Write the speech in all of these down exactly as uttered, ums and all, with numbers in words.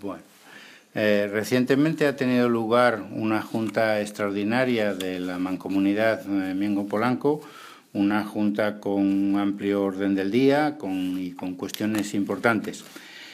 Bueno, eh, recientemente ha tenido lugar una junta extraordinaria de la Mancomunidad eh, Miengo-Polanco, una junta con un amplio orden del día con, y con cuestiones importantes.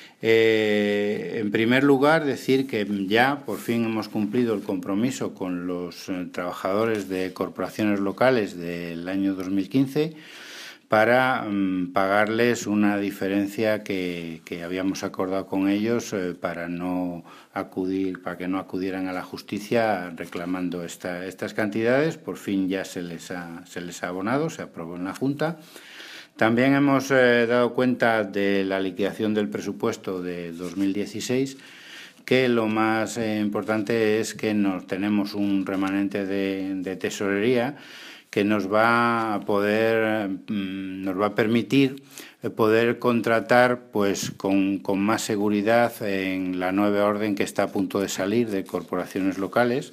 Eh, en primer lugar, decir que ya por fin hemos cumplido el compromiso con los eh, trabajadores de corporaciones locales del año dos mil quince para um, pagarles una diferencia que, que habíamos acordado con ellos eh, para no acudir, para que no acudieran a la justicia reclamando esta, estas cantidades. Por fin ya se les ha, se les ha abonado, se aprobó en la Junta. También hemos eh, dado cuenta de la liquidación del presupuesto de dos mil dieciséis, que lo más eh, importante es que nos tenemos un remanente de, de tesorería que nos va a poder, nos va a permitir poder contratar pues con, con más seguridad en la nueva orden que está a punto de salir de corporaciones locales.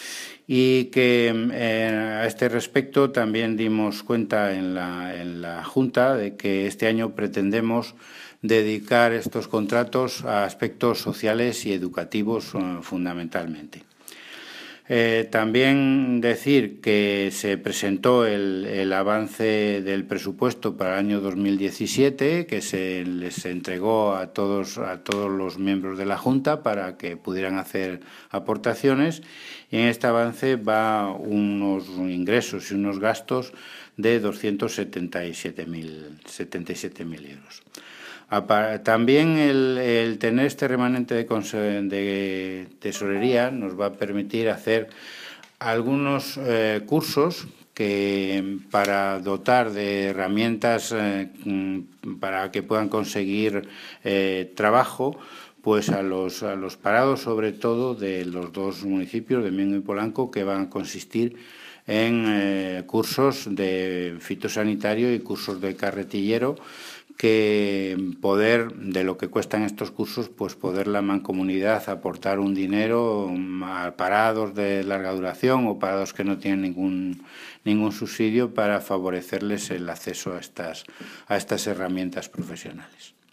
Y que eh, a este respecto también dimos cuenta en la, en la Junta de que este año pretendemos dedicar estos contratos a aspectos sociales y educativos uh, fundamentalmente. Eh, también decir que se presentó el, el avance del presupuesto para el año dos mil diecisiete, que se les entregó a todos, a todos los miembros de la Junta para que pudieran hacer aportaciones, y en este avance va unos ingresos y unos gastos de doscientos setenta y siete mil euros. También el, el tener este remanente de, de tesorería nos va a permitir hacer algunos eh, cursos que para dotar de herramientas eh, para que puedan conseguir eh, trabajo pues a los, a los parados, sobre todo de los dos municipios de Miengo y Polanco, que van a consistir en eh, cursos de fitosanitario y cursos de carretillero, que poder, de lo que cuestan estos cursos, pues poder la mancomunidad aportar un dinero a parados de larga duración o parados que no tienen ningún, ningún subsidio para favorecerles el acceso a estas, a estas herramientas profesionales.